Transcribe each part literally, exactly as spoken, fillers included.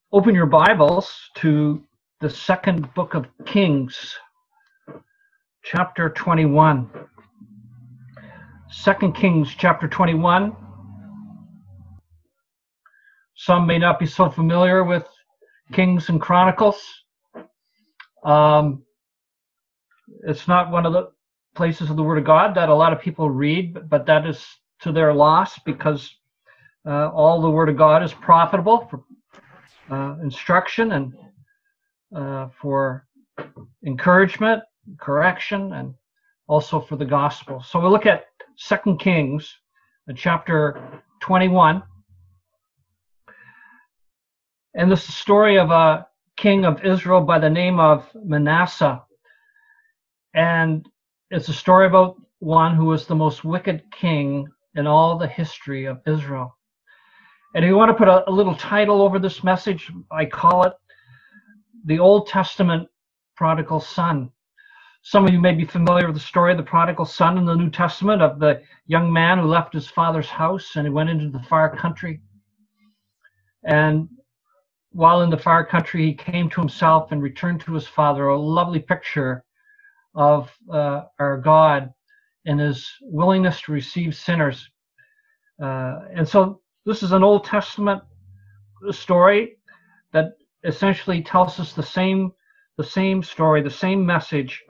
Open your Bibles to the second book of Kings, chapter twenty-one. Second Kings, chapter twenty-one. Some may not be so familiar with Kings and Chronicles. Um, it's not one of the places of the Word of God that a lot of people read, but that is to their loss, because uh, all the Word of God is profitable for uh, instruction and uh, for encouragement, correction, and also for the gospel. So we'll look at Second Kings, uh, chapter twenty-one. And this is the story of a king of Israel by the name of Manasseh. And it's a story about one who was the most wicked king in all the history of Israel. And if you want to put a, a little title over this message, I call it The Old Testament Prodigal Son. Some of you may be familiar with the story of the prodigal son in the New Testament, of the young man who left his father's house and he went into the far country. And while in the far country, he came to himself and returned to his father. A lovely picture of uh, our God and his willingness to receive sinners. Uh, and so this is an Old Testament story that essentially tells us the same, the same story, the same message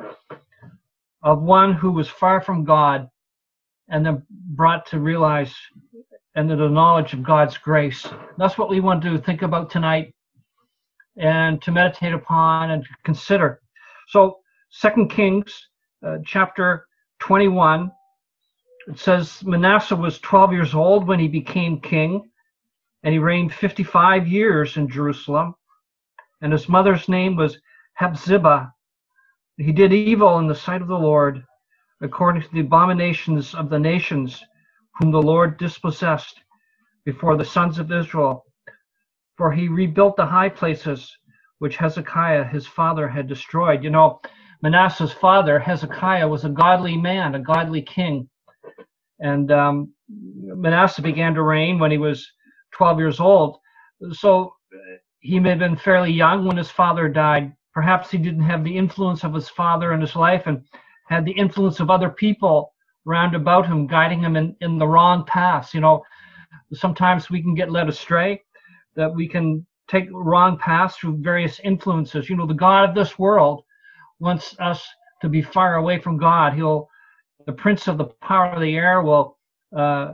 of one who was far from God and then brought to realize and to the knowledge of God's grace. That's what we want to think about tonight and to meditate upon and to consider. So Second Kings, uh, chapter twenty-one, it says, Manasseh was twelve years old when he became king, and he reigned fifty-five years in Jerusalem. And his mother's name was Hephzibah. He did evil in the sight of the Lord, according to the abominations of the nations whom the Lord dispossessed before the sons of Israel. For he rebuilt the high places which Hezekiah his father had destroyed. You know, Manasseh's father, Hezekiah, was a godly man, a godly king. And um, Manasseh began to reign when he was twelve years old. So he may have been fairly young when his father died. Perhaps he didn't have the influence of his father in his life and had the influence of other people round about him, guiding him in, in the wrong paths. You know, sometimes we can get led astray, that we can take wrong paths through various influences. You know, the God of this world wants us to be far away from God. He'll, the prince of the power of the air will uh,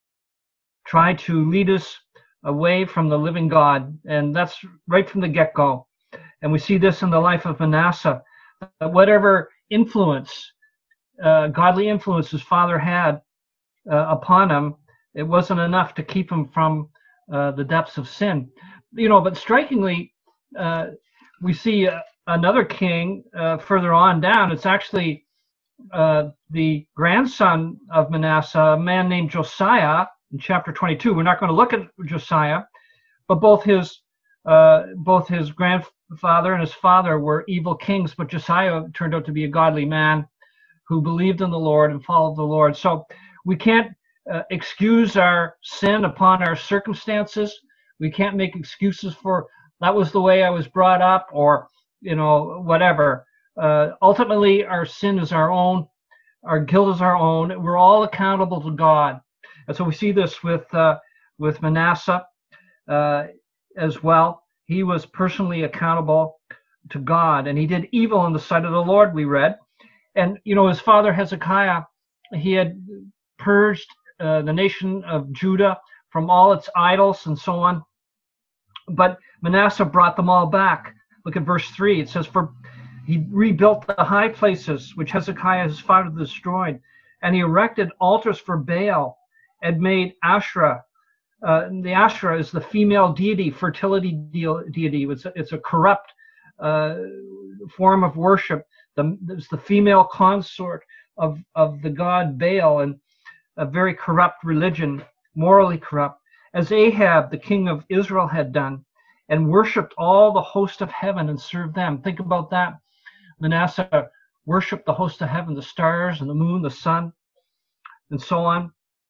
try to lead us away from the living God. And that's right from the get-go. And we see this in the life of Manasseh, that whatever influence, uh, godly influence his father had uh, upon him, it wasn't enough to keep him from uh, the depths of sin. You know, but strikingly, uh, we see uh, another king uh, further on down. It's actually uh, the grandson of Manasseh, a man named Josiah, in chapter twenty-two. We're not going to look at Josiah, but both his uh, both his grandfather and his father were evil kings, but Josiah turned out to be a godly man who believed in the Lord and followed the Lord. So we can't uh, excuse our sin upon our circumstances. We can't make excuses for, that was the way I was brought up, or, you know, whatever. Uh, ultimately, our sin is our own. Our guilt is our own. We're all accountable to God. And so we see this with uh, with Manasseh uh, as well. He was personally accountable to God, and he did evil in the sight of the Lord, we read. And, you know, his father Hezekiah, he had purged uh, the nation of Judah from all its idols and so on. But Manasseh brought them all back. Look at verse three. It says, for he rebuilt the high places which Hezekiah his father destroyed, and he erected altars for Baal and made Asherah. Uh, the Asherah is the female deity, fertility de- deity. It's a, it's a corrupt uh, form of worship. The, it's the female consort of, of the god Baal, and a very corrupt religion, morally corrupt, as Ahab, the king of Israel, had done, and worshipped all the host of heaven and served them. Think about that. Manasseh worshipped the host of heaven, the stars and the moon, the sun, and so on.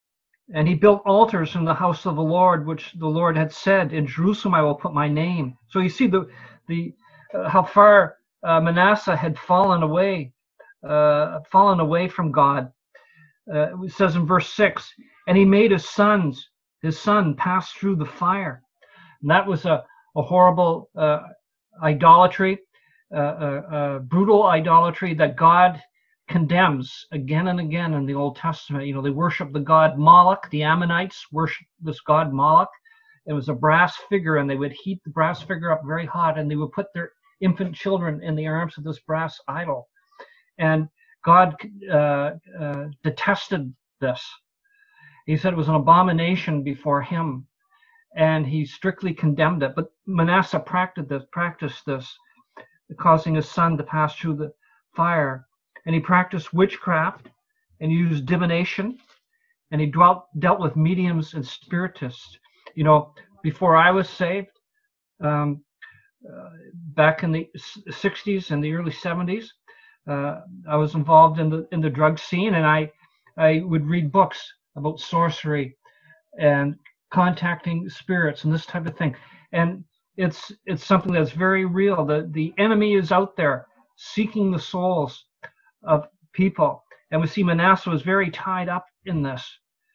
And he built altars in the house of the Lord, which the Lord had said, in Jerusalem I will put my name. So you see the the uh, how far uh, Manasseh had fallen away, uh, fallen away from God. Uh, it says in verse six, and he made his sons, his son pass through the fire. And that was a, a horrible uh, idolatry, uh, uh, uh, brutal idolatry that God condemns again and again in the Old Testament. You know, they worship the god Moloch. The Ammonites worship this god Moloch. It was a brass figure, and they would heat the brass figure up very hot, and they would put their infant children in the arms of this brass idol. And God uh, uh, detested this. He said it was an abomination before him, and he strictly condemned it. But Manasseh practiced this, practiced this, causing his son to pass through the fire. And he practiced witchcraft, and he used divination, and he dwelt, dealt with mediums and spiritists. You know, before I was saved, um, uh, back in the sixties and the early seventies, uh, I was involved in the in the drug scene, and I I would read books about sorcery and contacting spirits and this type of thing. And it's it's something that's very real. The the enemy is out there seeking the souls of people, and we see Manasseh was very tied up in this.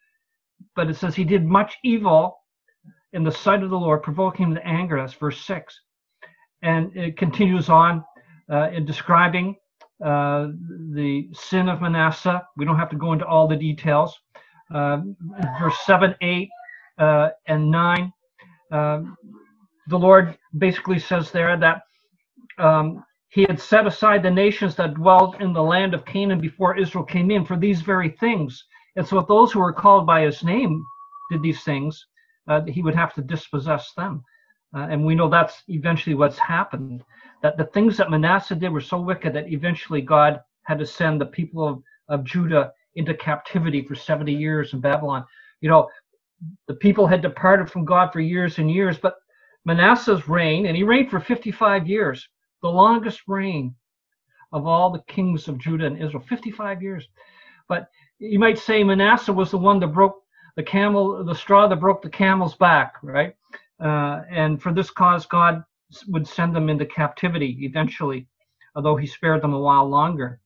But it says he did much evil in the sight of the Lord, provoking him to anger. That's verse six. And it continues on uh, in describing uh, the sin of Manasseh. We don't have to go into all the details. Uh, verse seven, eight, uh, and nine. Uh, the Lord basically says there that um, he had set aside the nations that dwelled in the land of Canaan before Israel came in for these very things. And so if those who were called by his name did these things, uh, he would have to dispossess them. Uh, and we know that's eventually what's happened, that the things that Manasseh did were so wicked that eventually God had to send the people of, of Judah into captivity for seventy years in Babylon. You know, the people had departed from God for years and years, but Manasseh's reign, and he reigned for fifty-five years, the longest reign of all the kings of Judah and Israel, fifty-five years. But you might say Manasseh was the one that broke the camel, the straw that broke the camel's back, right? Uh, and for this cause, God would send them into captivity eventually, although he spared them a while longer.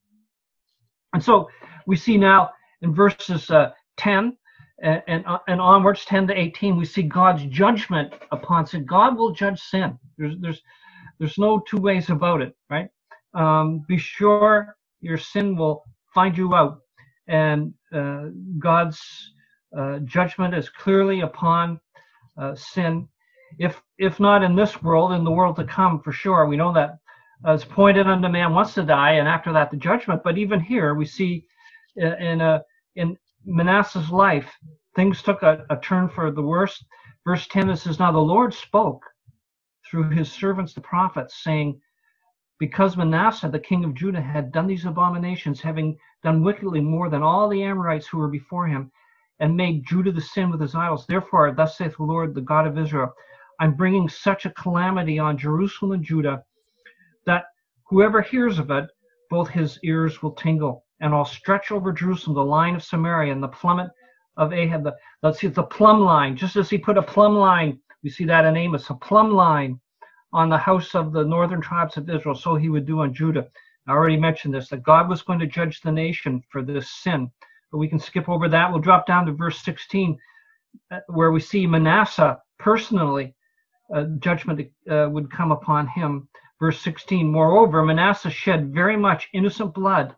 And so we see now in verses uh, ten and, and, and onwards, ten to eighteen, we see God's judgment upon sin. God will judge sin. There's, there's, there's no two ways about it, right? Um, be sure your sin will find you out. And uh, God's uh, judgment is clearly upon uh, sin. If if not in this world, in the world to come, for sure. We know that uh, it's pointed unto man once to die, and after that the judgment. But even here we see uh, in a in Manasseh's life, things took a, a turn for the worse. Verse ten, it says, now the Lord spoke through his servants the prophets, saying, because Manasseh, the king of Judah, had done these abominations, having done wickedly more than all the Amorites who were before him, and made Judah to sin with his idols. Therefore, thus saith the Lord, the God of Israel, I'm bringing such a calamity on Jerusalem and Judah that whoever hears of it, both his ears will tingle. And I'll stretch over Jerusalem the line of Samaria and the plummet of Ahab. The, let's see, the plumb line. Just as he put a plumb line, we see that in Amos, a plumb line on the house of the northern tribes of Israel, so he would do on Judah. I already mentioned this, that God was going to judge the nation for this sin. But we can skip over that. We'll drop down to verse sixteen, where we see Manasseh personally, uh, judgment uh, would come upon him. Verse sixteen, moreover, Manasseh shed very much innocent blood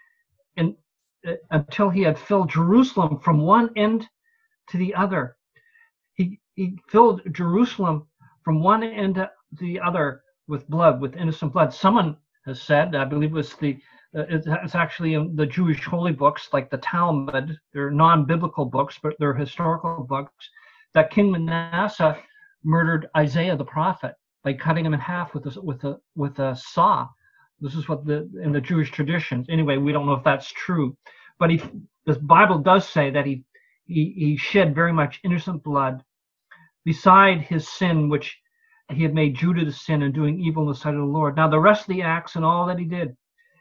in, uh, until he had filled Jerusalem from one end to the other. He, he filled Jerusalem from one end to the other with blood, with innocent blood. Someone has said, I believe it was the, uh, it's actually in the Jewish holy books, like the Talmud. They're non-biblical books, but they're historical books, that King Manasseh murdered Isaiah the prophet by cutting him in half with a, with a, with a saw. This is what the, in the Jewish tradition. Anyway, we don't know if that's true, but he, the Bible does say that he, he, he shed very much innocent blood beside his sin, which he had made Judah to sin and doing evil in the sight of the Lord. Now the rest of the acts and all that he did,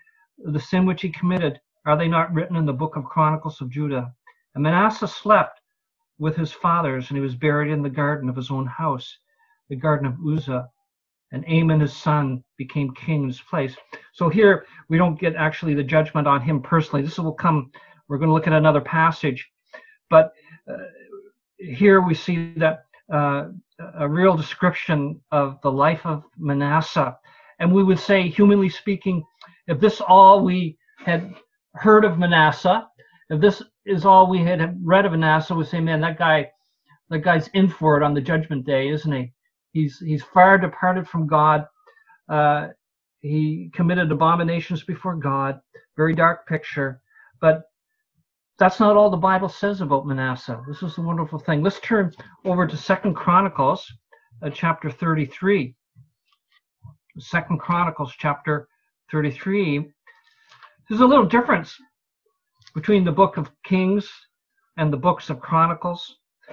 the sin which he committed, are they not written in the book of Chronicles of Judah? And Manasseh slept with his fathers, and he was buried in the garden of his own house, the garden of Uzzah. And Amon, his son, became king in his place. So here we don't get actually the judgment on him personally. This will come, we're going to look at another passage. But uh, here we see that uh, a real description of the life of Manasseh. And we would say, humanly speaking, if this all we had heard of Manasseh, if this is all we had read of Manasseh, we'd say, man, that guy, that guy's in for it on the judgment day, isn't he? He's he's far departed from God. Uh, he committed abominations before God. Very dark picture. But that's not all the Bible says about Manasseh. This is the wonderful thing. Let's turn over to Second Chronicles, uh, chapter thirty-three. Second Chronicles, chapter thirty-three. There's a little difference between the book of Kings and the books of Chronicles,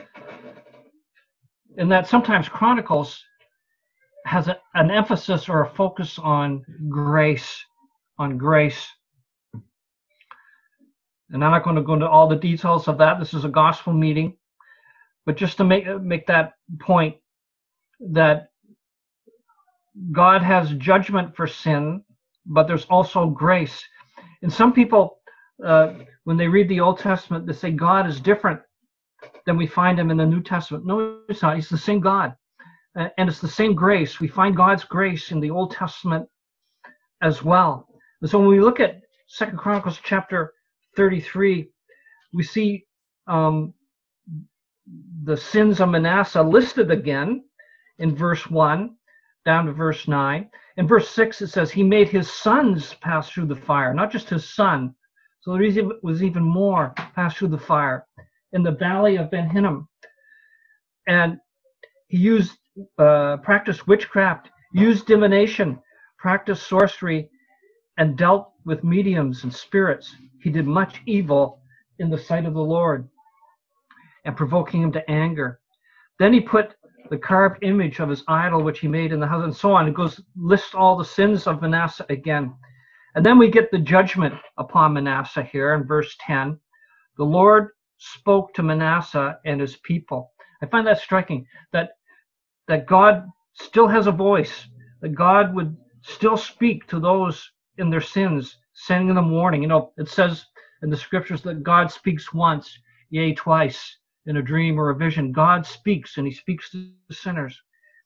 in that sometimes Chronicles has a, an emphasis or a focus on grace, on grace. And I'm not going to go into all the details of that. This is a gospel meeting. But just to make, make that point, that God has judgment for sin, but there's also grace. And some people, uh, when they read the Old Testament, they say God is different than we find him in the New Testament. No, it's not. He's the same God. Uh, and it's the same grace. We find God's grace in the Old Testament as well. And so when we look at Second Chronicles chapter thirty-three, we see um, the sins of Manasseh listed again in verse one down to verse nine. In verse six, it says, he made his sons pass through the fire, not just his son. So there was even more pass through the fire in the valley of Ben Hinnom. And he used, uh, practiced witchcraft, used divination, practiced sorcery, and dealt with mediums and spirits. He did much evil in the sight of the Lord, and provoking him to anger. Then he put the carved image of his idol, which he made in the house, and so on. It goes, lists all the sins of Manasseh again. And then we get the judgment upon Manasseh here in verse ten. The Lord spoke to Manasseh and his people. I find that striking, that, that God still has a voice, that God would still speak to those in their sins, sending them warning. You know, it says in the scriptures that God speaks once, yea, twice, in a dream or a vision. God speaks, and he speaks to the sinners.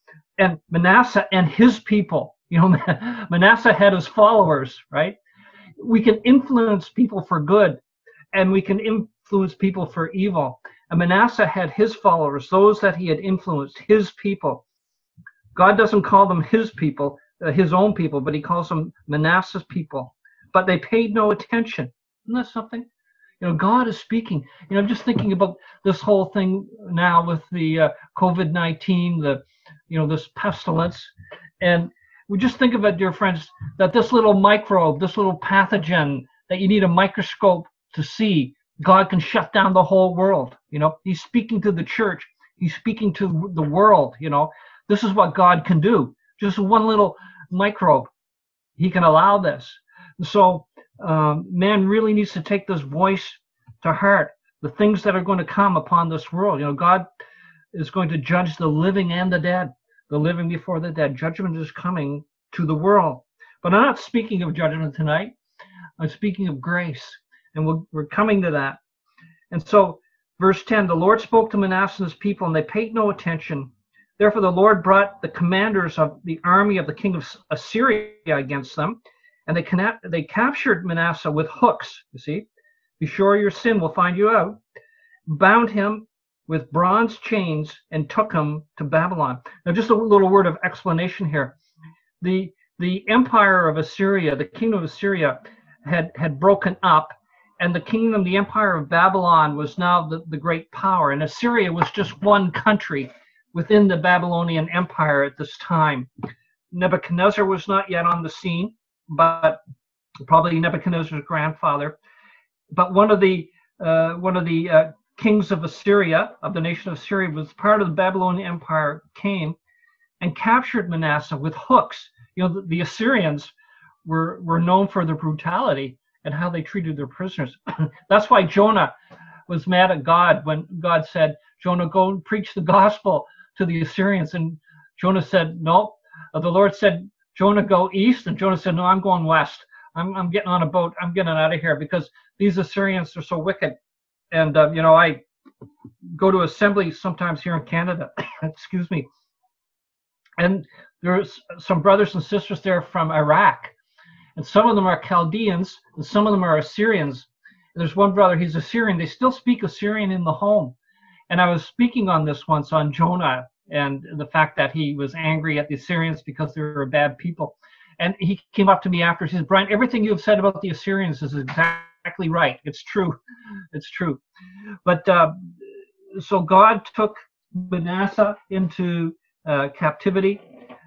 And Manasseh and his people, you know, Manasseh had his followers, right? We can influence people for good, and we can influence people for evil. And Manasseh had his followers, those that he had influenced, his people. God doesn't call them his people, uh, his own people, but he calls them Manasseh's people. But they paid no attention. Isn't that something? You know, God is speaking. You know, I'm just thinking about this whole thing now with the uh, COVID nineteen, the, you know, this pestilence. And we just think of it, dear friends, that this little microbe, this little pathogen that you need a microscope to see, God can shut down the whole world. You know, he's speaking to the church. He's speaking to the world. You know, this is what God can do. Just one little microbe. He can allow this. So um, man really needs to take this voice to heart, the things that are going to come upon this world. You know, God is going to judge the living and the dead, the living before the dead. Judgment is coming to the world. But I'm not speaking of judgment tonight. I'm speaking of grace. And we're, we're coming to that. And so, verse ten, the Lord spoke to Manasseh and his people, and they paid no attention. Therefore, the Lord brought the commanders of the army of the king of Assyria against them, and they, connect, they captured Manasseh with hooks, you see. Be sure your sin will find you out. Bound him with bronze chains and took him to Babylon. Now, just a little word of explanation here. The, the empire of Assyria, the kingdom of Assyria, had, had broken up, and the kingdom, the empire of Babylon, was now the, the great power. And Assyria was just one country within the Babylonian Empire at this time. Nebuchadnezzar was not yet on the scene, but probably Nebuchadnezzar's grandfather. But one of the uh, one of the uh, kings of Assyria, of the nation of Assyria, was part of the Babylonian Empire, came and captured Manasseh with hooks. You know, the, the Assyrians were were known for their brutality and how they treated their prisoners. That's why Jonah was mad at God when God said, Jonah, go and preach the gospel to the Assyrians. And Jonah said, no. Uh, the Lord said, Jonah, go east. And Jonah said, no, I'm going west. I'm, I'm getting on a boat. I'm getting out of here because these Assyrians are so wicked. And, uh, you know, I go to assembly sometimes here in Canada. Excuse me. And there's some brothers and sisters there from Iraq. And some of them are Chaldeans, and some of them are Assyrians. And there's one brother, he's Assyrian. They still speak Assyrian in the home. And I was speaking on this once on Jonah and the fact that he was angry at the Assyrians because they were bad people. And he came up to me after. He said, Brian, everything you have said about the Assyrians is exactly right. It's true. It's true. But uh, so God took Manasseh into uh, captivity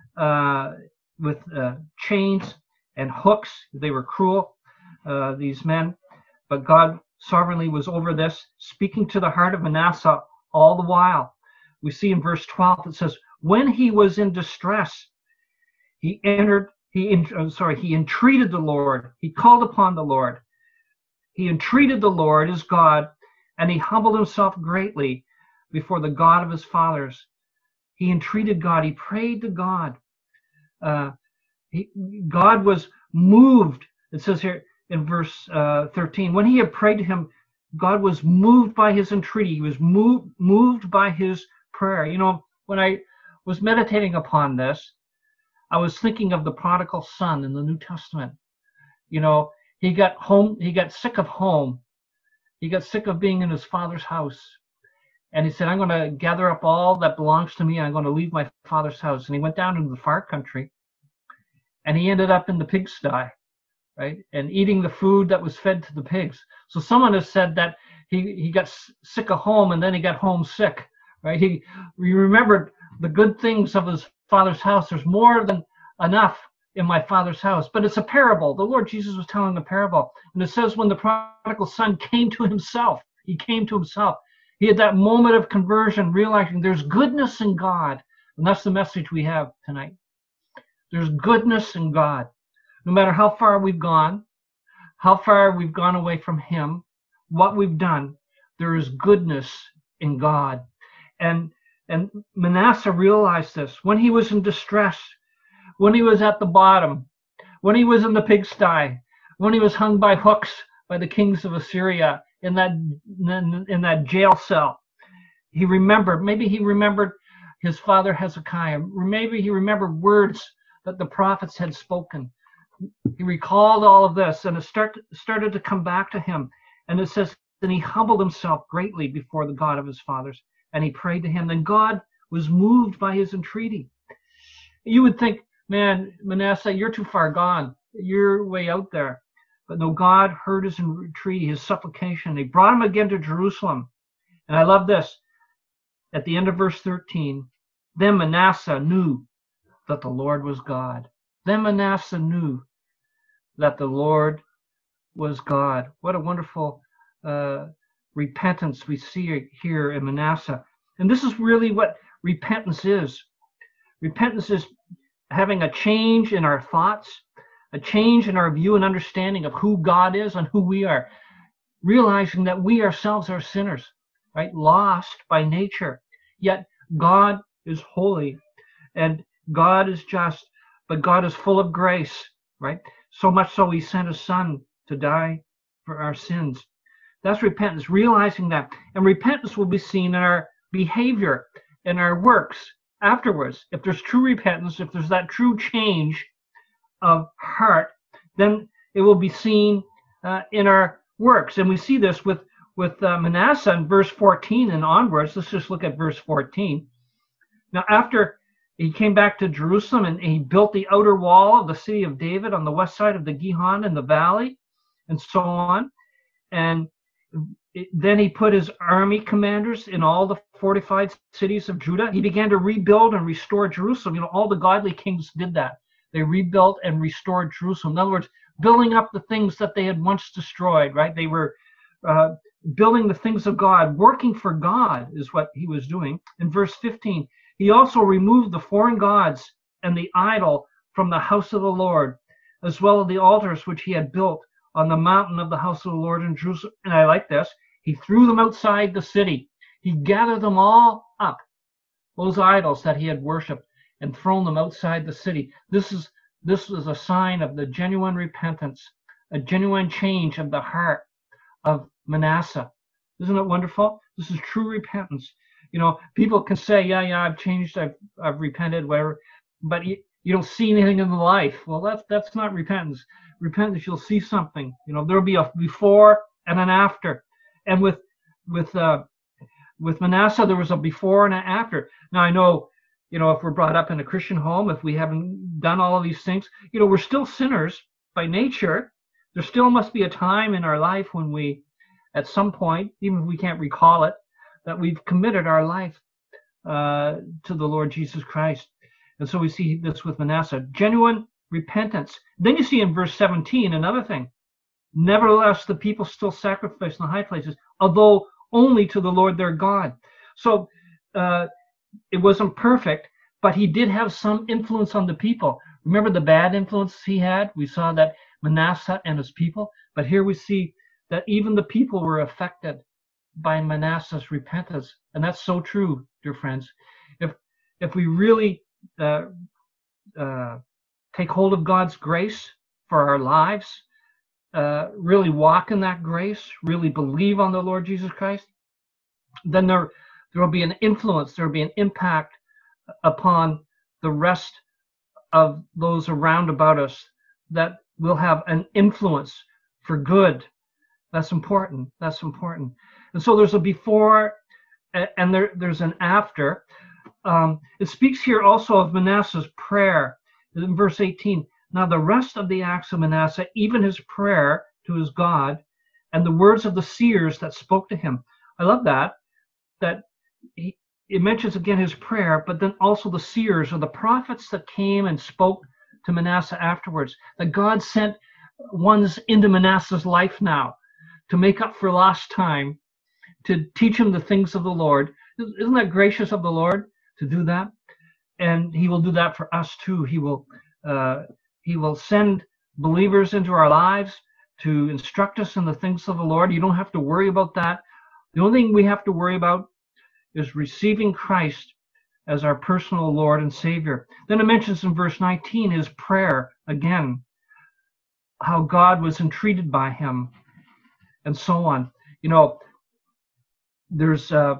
uh, with uh, chains and hooks. They were cruel, uh, these men. But God sovereignly was over this, speaking to the heart of Manasseh all the while. We see in verse twelve, it says, when he was in distress, he entered, he, I'm sorry, he entreated the Lord. He called upon the Lord. He entreated the Lord, his God, and he humbled himself greatly before the God of his fathers. He entreated God. He prayed to God. Uh, he, God was moved. It says here in verse uh, thirteen, when he had prayed to him, God was moved by his entreaty. He was moved, moved by his prayer. You know, when I was meditating upon this, I was thinking of the prodigal son in the New Testament. You know, he got home, he got sick of home. He got sick of being in his father's house. And he said, I'm going to gather up all that belongs to me, and I'm going to leave my father's house. And he went down into the far country, and he ended up in the pigsty, right? And eating the food that was fed to the pigs. So someone has said that he, he got sick of home, and then he got homesick, right? He, he remembered the good things of his father's house. There's more than enough in my father's house. But it's a parable. The Lord Jesus was telling a parable. And it says when the prodigal son came to himself, he came to himself. He had that moment of conversion, realizing there's goodness in God. And that's the message we have tonight. There's goodness in God. No matter how far we've gone, how far we've gone away from him, what we've done, there is goodness in God. And, and Manasseh realized this. When he was in distress, when he was at the bottom, when he was in the pigsty, when he was hung by hooks by the kings of Assyria in that, in, in that jail cell, he remembered, maybe he remembered his father Hezekiah, or maybe he remembered words that the prophets had spoken. He recalled all of this, and it start, started to come back to him. And it says, then he humbled himself greatly before the God of his fathers, and he prayed to him. Then God was moved by his entreaty. You would think, man, Manasseh, you're too far gone. You're way out there. But no, God heard his entreaty, his supplication. He brought him again to Jerusalem. And I love this. At the end of verse thirteen, then Manasseh knew that the Lord was God. Then Manasseh knew that the Lord was God. What a wonderful uh, repentance we see here in Manasseh. And this is really what repentance is. Repentance is having a change in our thoughts, a change in our view and understanding of who God is and who we are, realizing that we ourselves are sinners, right? Lost by nature. Yet God is holy and God is just, but God is full of grace, right? So much so he sent his son to die for our sins. That's repentance, realizing that. And repentance will be seen in our behavior, in our works afterwards. If there's true repentance, if there's that true change of heart, then it will be seen uh, in our works. And we see this with, with uh, Manasseh in verse fourteen and onwards. Let's just look at verse fourteen. Now, after he came back to Jerusalem and he built the outer wall of the city of David on the west side of the Gihon in the valley and so on. And it, then he put his army commanders in all the fortified cities of Judah. He began to rebuild and restore Jerusalem. You know, all the godly kings did that. They rebuilt and restored Jerusalem. In other words, building up the things that they had once destroyed, right? They were uh, building the things of God, working for God is what he was doing. In verse fifteen, he also removed the foreign gods and the idol from the house of the Lord, as well as the altars which he had built on the mountain of the house of the Lord in Jerusalem. And I like this. He threw them outside the city. He gathered them all up, those idols that he had worshipped, and thrown them outside the city. This is this is a sign of the genuine repentance, a genuine change of the heart of Manasseh. Isn't it wonderful? This is true repentance. You know, people can say, yeah, yeah, I've changed, I've I've repented, whatever, but you, you don't see anything in the life. Well, that's that's not repentance. Repentance, you'll see something. You know, there'll be a before and an after. And with with uh, with Manasseh, there was a before and an after. Now I know, you know, if we're brought up in a Christian home, if we haven't done all of these things, you know, we're still sinners by nature. There still must be a time in our life when we, at some point, even if we can't recall it, that we've committed our life uh, to the Lord Jesus Christ. And so we see this with Manasseh, genuine repentance. Then you see in verse seventeen another thing. Nevertheless, the people still sacrifice in the high places, although only to the Lord their God. So uh, it wasn't perfect, but he did have some influence on the people. Remember the bad influence he had? We saw that Manasseh and his people, but here we see that even the people were affected by Manasseh's repentance, and that's so true, dear friends. If if we really uh, uh, take hold of God's grace for our lives, uh, really walk in that grace, really believe on the Lord Jesus Christ, then there there will be an influence, there will be an impact upon the rest of those around about us that will have an influence for good. That's important. That's important. And so there's a before and there, there's an after. Um, it speaks here also of Manasseh's prayer. In verse eighteen, now the rest of the acts of Manasseh, even his prayer to his God, and the words of the seers that spoke to him. I love that, that he, it mentions again his prayer, but then also the seers or the prophets that came and spoke to Manasseh afterwards, that God sent ones into Manasseh's life now to make up for lost time, to teach him the things of the Lord. Isn't that gracious of the Lord to do that? And he will do that for us too. He will uh, he will send believers into our lives to instruct us in the things of the Lord. You don't have to worry about that. The only thing we have to worry about is receiving Christ as our personal Lord and Savior. Then it mentions in verse nineteen his prayer again, how God was entreated by him, and so on. You know, there's uh,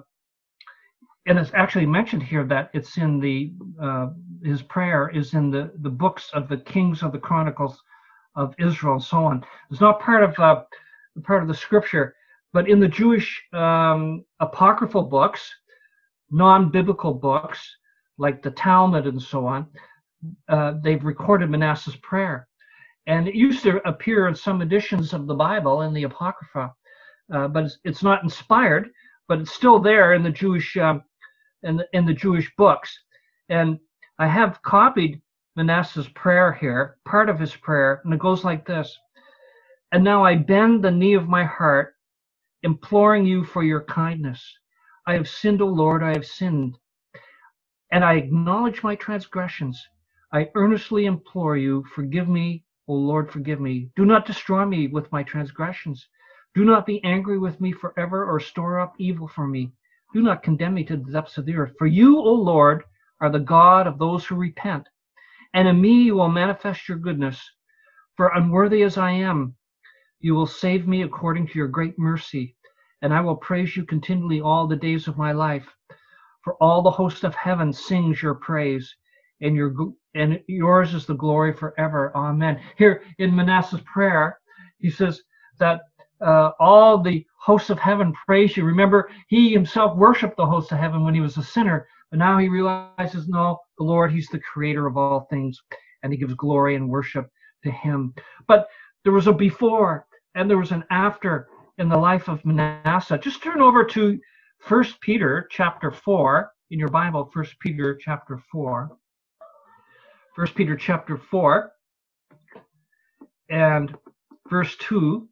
and it's actually mentioned here that it's in the uh, his prayer is in the the books of the Kings of the Chronicles of Israel and so on. It's not part of uh, part of the scripture, but in the Jewish um, apocryphal books, non-biblical books like the Talmud and so on, uh, they've recorded Manasseh's prayer, and it used to appear in some editions of the Bible in the Apocrypha, uh, but it's, it's not inspired, but it's still there in the Jewish um, in the, in the Jewish books. And I have copied Manasseh's prayer here, part of his prayer, and it goes like this: and now I bend the knee of my heart, imploring you for your kindness. I have sinned, O Lord, I have sinned, and I acknowledge my transgressions. I earnestly implore you, forgive me, O Lord, forgive me. Do not destroy me with my transgressions. Do not be angry with me forever, or store up evil for me. Do not condemn me to the depths of the earth. For you, O Lord, are the God of those who repent, and in me you will manifest your goodness. For unworthy as I am, you will save me according to your great mercy, and I will praise you continually all the days of my life. For all the host of heaven sings your praise, and your and yours is the glory forever. Amen. Here in Manasseh's prayer, he says that uh, all the hosts of heaven praise you. Remember, he himself worshipped the hosts of heaven when he was a sinner, but now he realizes, no, the Lord, he's the creator of all things, and he gives glory and worship to him. But there was a before and there was an after in the life of Manasseh. Just turn over to First Peter chapter four in your Bible. First Peter chapter four. First Peter chapter four and verse two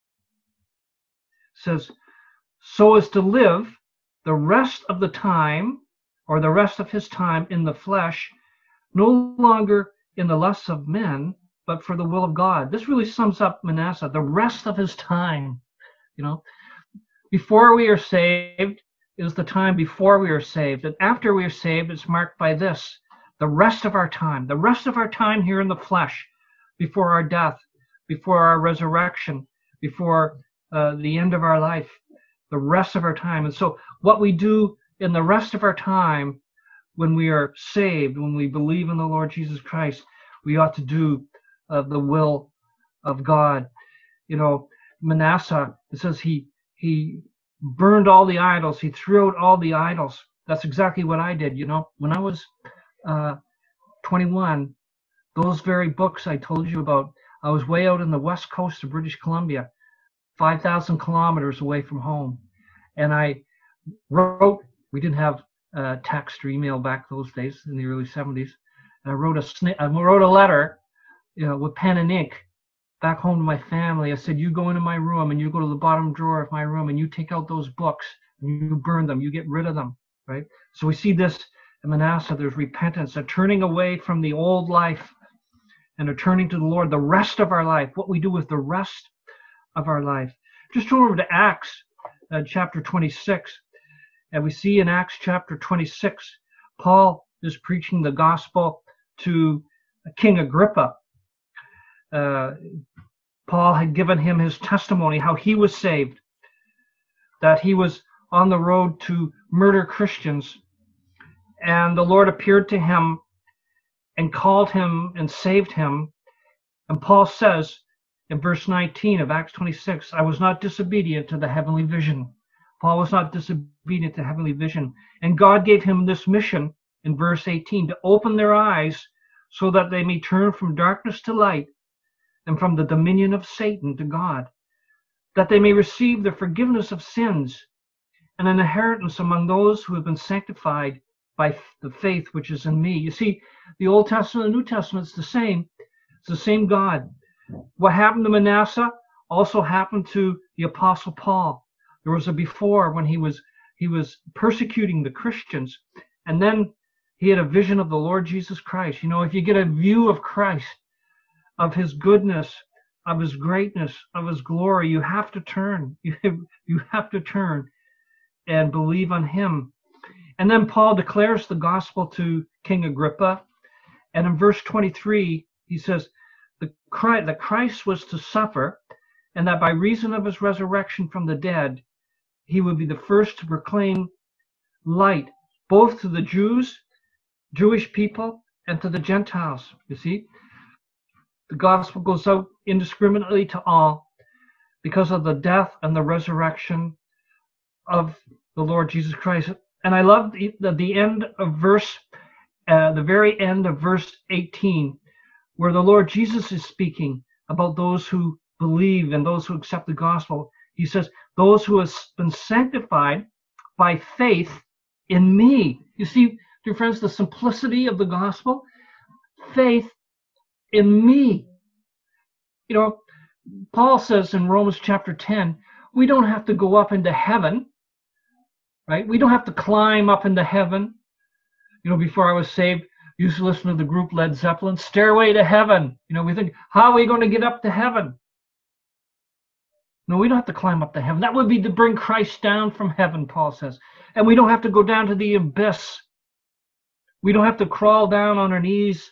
says, so as to live the rest of the time, or the rest of his time in the flesh, no longer in the lusts of men, but for the will of God. This really sums up Manasseh, the rest of his time. You know, Before we are saved is the time before we are saved. And after we are saved, it's marked by this: the rest of our time, the rest of our time here in the flesh, before our death, before our resurrection, before uh, the end of our life, the rest of our time. And so what we do in the rest of our time, when we are saved, when we believe in the Lord Jesus Christ, we ought to do uh, the will of God. You know, Manasseh, it says he he burned all the idols. He threw out all the idols. That's exactly what I did. You know, when I was uh, twenty-one, those very books I told you about, I was way out in the west coast of British Columbia, five thousand kilometers away from home. And I wrote, we didn't have uh, text or email back those days in the early seventies. And I wrote a, sni- I wrote a letter, you know, with pen and ink back home to my family. I said, you go into my room and you go to the bottom drawer of my room and you take out those books and you burn them, you get rid of them, right? So we see this in Manasseh. There's repentance, a turning away from the old life and a turning to the Lord the rest of our life, what we do with the rest of our life. Just turn over to Acts uh, chapter twenty-six. And we see in Acts chapter twenty-six, Paul is preaching the gospel to King Agrippa. Uh, Paul had given him his testimony, how he was saved, that he was on the road to murder Christians. And the Lord appeared to him and called him and saved him. And Paul says in verse nineteen of Acts twenty-six, I was not disobedient to the heavenly vision. Paul was not disobedient to heavenly vision. And God gave him this mission in verse eighteen, to open their eyes so that they may turn from darkness to light and from the dominion of Satan to God, that they may receive the forgiveness of sins and an inheritance among those who have been sanctified by the faith which is in me. You see, the Old Testament and the New Testament is the same. It's the same God. What happened to Manasseh also happened to the Apostle Paul. There was a before when he was he was persecuting the Christians, and then he had a vision of the Lord Jesus Christ. You know, if you get a view of Christ, of his goodness, of his greatness, of his glory, you have to turn. You, you have to turn and believe on him. And then Paul declares the gospel to King Agrippa. And in verse twenty-three, he says, the Christ, that Christ was to suffer, and that by reason of his resurrection from the dead, he would be the first to proclaim light, both to the Jews, Jewish people, and to the Gentiles. You see, the gospel goes out indiscriminately to all because of the death and the resurrection of the Lord Jesus Christ. And I love the, the, the end of verse, uh, the very end of verse eighteen, where the Lord Jesus is speaking about those who believe and those who accept the gospel. He says, those who have been sanctified by faith in me. You see, dear friends, the simplicity of the gospel, faith in me. You know, Paul says in Romans chapter ten, we don't have to go up into heaven, right? We don't have to climb up into heaven. You know, before I was saved, I used to listen to the group Led Zeppelin, Stairway to Heaven. You know, we think, how are we going to get up to heaven? No, we don't have to climb up to heaven. That would be to bring Christ down from heaven, Paul says. And we don't have to go down to the abyss. We don't have to crawl down on our knees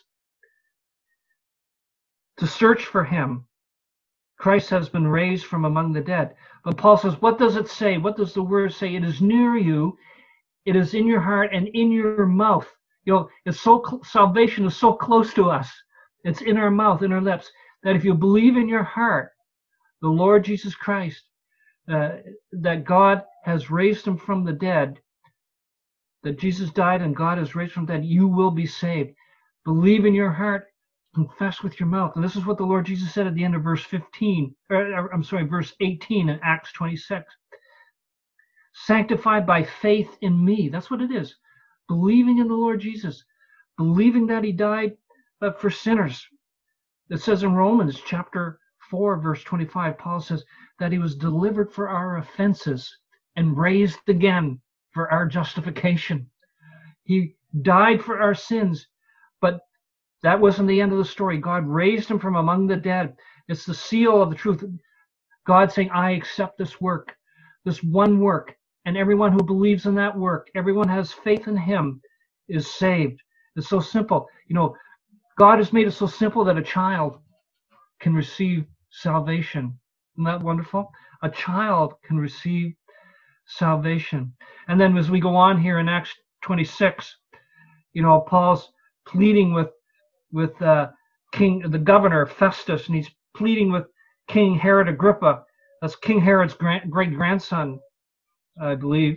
to search for him. Christ has been raised from among the dead. But Paul says, what does it say? What does the word say? It is near you. It is in your heart and in your mouth. You know, it's so salvation is so close to us. It's in our mouth, in our lips, that if you believe in your heart the Lord Jesus Christ, uh, that God has raised him from the dead, that Jesus died and God has raised from the dead, you will be saved. Believe in your heart, confess with your mouth. And this is what the Lord Jesus said at the end of verse fifteen, or, I'm sorry, verse eighteen in Acts twenty-six. Sanctified by faith in me. That's what it is. Believing in the Lord Jesus. Believing that he died uh, for sinners. It says in Romans chapter four, verse twenty-five, Paul says that he was delivered for our offenses and raised again for our justification. He died for our sins, but that wasn't the end of the story. God raised him from among the dead. It's the seal of the truth. God saying, I accept this work. this one work, and everyone who believes in that work, everyone has faith in him, is saved. It's so simple. You know, God has made it so simple that a child can receive salvation. Isn't that wonderful? A child can receive salvation. And then as we go on here in Acts twenty-six, you know, Paul's pleading with with uh, King, the governor Festus, and he's pleading with King Herod Agrippa. That's King Herod's grand, great grandson, I believe.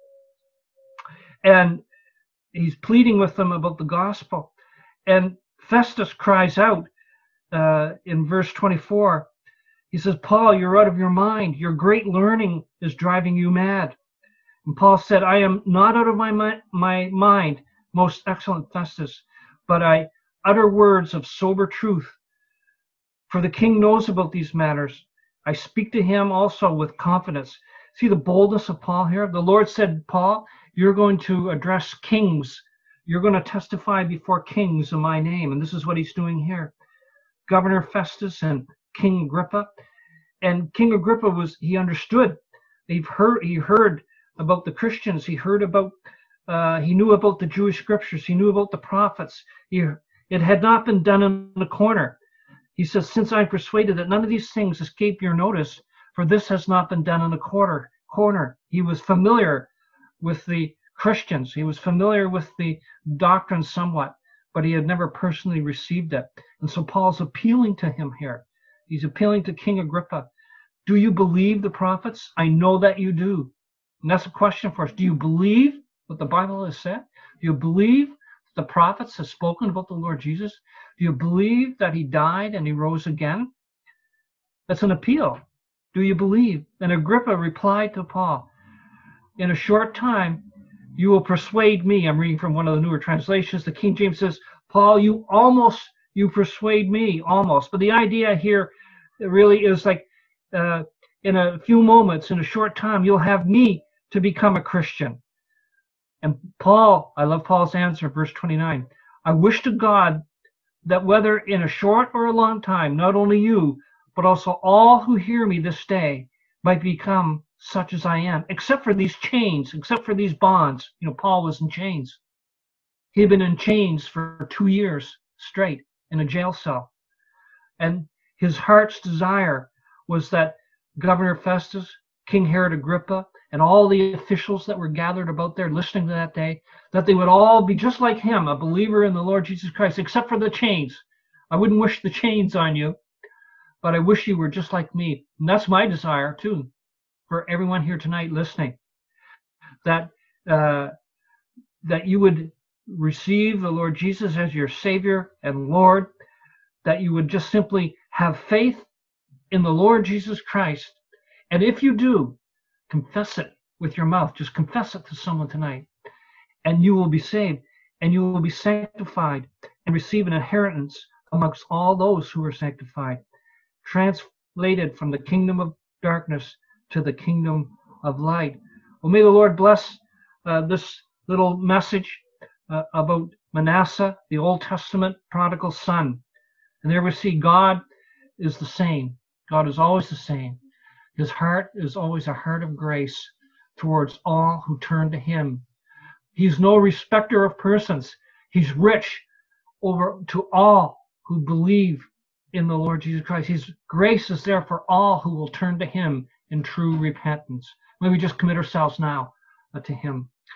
And he's pleading with them about the gospel. And Festus cries out uh, in verse twenty-four. He says, Paul, you're out of your mind. Your great learning is driving you mad. And Paul said, I am not out of my, mi- my mind, most excellent Festus, but I utter words of sober truth. For the king knows about these matters. I speak to him also with confidence. See the boldness of Paul here? The Lord said, Paul, you're going to address kings. You're going to testify before kings in my name. And this is what he's doing here. Governor Festus and King Agrippa. And King Agrippa was, he understood. He've heard, he heard about the Christians. He heard about, uh, he knew about the Jewish scriptures. He knew about the prophets. He, it had not been done in the corner. He says, since I'm persuaded that none of these things escape your notice, for this has not been done in the quarter, corner. He was familiar with the Christians. He was familiar with the doctrine somewhat, but he had never personally received it. And so Paul's appealing to him here. He's appealing to King Agrippa. Do you believe the prophets? I know that you do. And that's a question for us. Do you believe what the Bible has said? Do you believe the prophets have spoken about the Lord Jesus? Do you believe that he died and he rose again? That's an appeal. Do you believe? And Agrippa replied to Paul, in a short time, you will persuade me. I'm reading from one of the newer translations. The King James says, Paul, you almost, you persuade me, almost. But the idea here really is like, uh, in a few moments, in a short time, you'll have me to become a Christian. And Paul, I love Paul's answer, verse twenty-nine. I wish to God that whether in a short or a long time, not only you, but also all who hear me this day might become such as I am, except for these chains, except for these bonds. You know, Paul was in chains. He had been in chains for two years straight in a jail cell. And his heart's desire was that Governor Festus, King Herod Agrippa, and all the officials that were gathered about there listening to that day, that they would all be just like him, a believer in the Lord Jesus Christ, except for the chains. I wouldn't wish the chains on you, but I wish you were just like me. And that's my desire, too, for everyone here tonight listening, that uh, that you would receive the Lord Jesus as your Savior and Lord, that you would just simply have faith in the Lord Jesus Christ. And if you do, confess it with your mouth. Just confess it to someone tonight. And you will be saved, and you will be sanctified and receive an inheritance amongst all those who are sanctified, translated from the kingdom of darkness to the kingdom of light. Well, may the Lord bless uh, this little message uh, about Manasseh, the Old Testament prodigal son. And there we see God is the same. God is always the same. His heart is always a heart of grace towards all who turn to him. He's no respecter of persons. He's rich over to all who believe in the Lord Jesus Christ. His grace is there for all who will turn to him in true repentance. May we just commit ourselves now uh, to him.